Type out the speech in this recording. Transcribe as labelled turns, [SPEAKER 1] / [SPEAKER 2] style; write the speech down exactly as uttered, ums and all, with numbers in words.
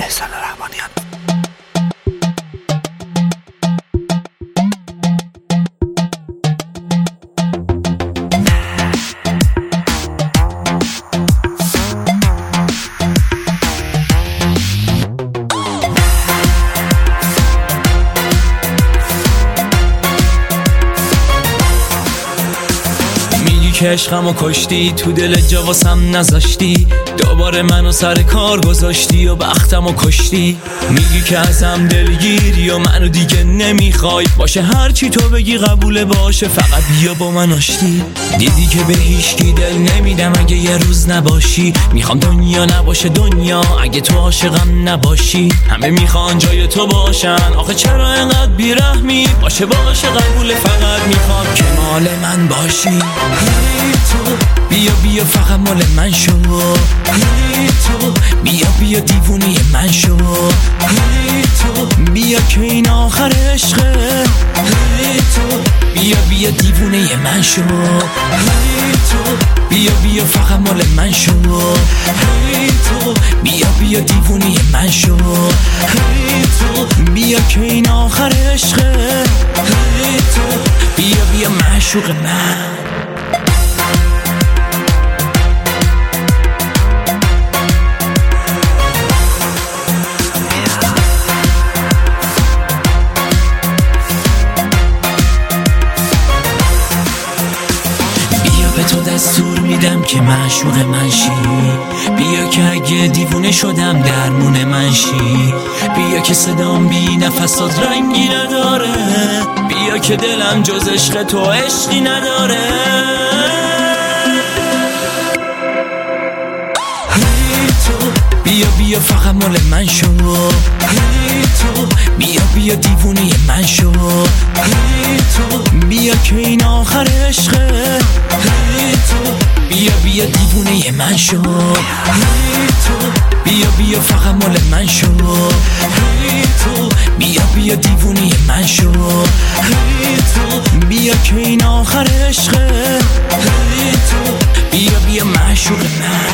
[SPEAKER 1] احسان رحمانیان.
[SPEAKER 2] که عشقمو کشتی، تو دل جا واسم نذاشتی، دوباره منو سر کار گذاشتی و بختمو کشتی. میگی که ازم دلگیری و منو دیگه نمیخوای، باشه هرچی تو بگی قبوله، باشه فقط بیا با من آشتی. دیدی که به هیچکی دل نمیدم اگه یه روز نباشی، میخوام دنیا نباشه دنیا اگه تو عاشقم نباشی. همه میخوان جای تو باشن، آخه چرا انقدر بیرحمی؟ باشه باشه قبوله، فقط میخوام که مال من باشی. تو بیا بیا فقط مال من شو، تو بیا بیا دیوونه من شو، تو بیا که این آخر عشقه، تو بیا بیا دیوونه من شو، تو بیا بیا فقط مال من شو، تو بیا بیا دیوونه من شو، تو بیا که این آخر عشقه، تو بیا بیا معشوق من. تو دستور میدم که معشوق من شی، بیا که اگه دیوونه شدم درمون من شی، بیا که صدام بی نفسات رنگی نداره، بیا که دلم جز عشق تو عشقی نداره. بیا بیا فقط مال من شو، تو بیا بیا دیوونه من شو، تو بیا که این آخر عشقه، تو بیا بیا دیوونه من شو، تو بیا بیا فقط مال من شو، تو بیا بیا دیوونه من شو، تو بیا که این آخر عشقه، تو بیا بیا معشوق من.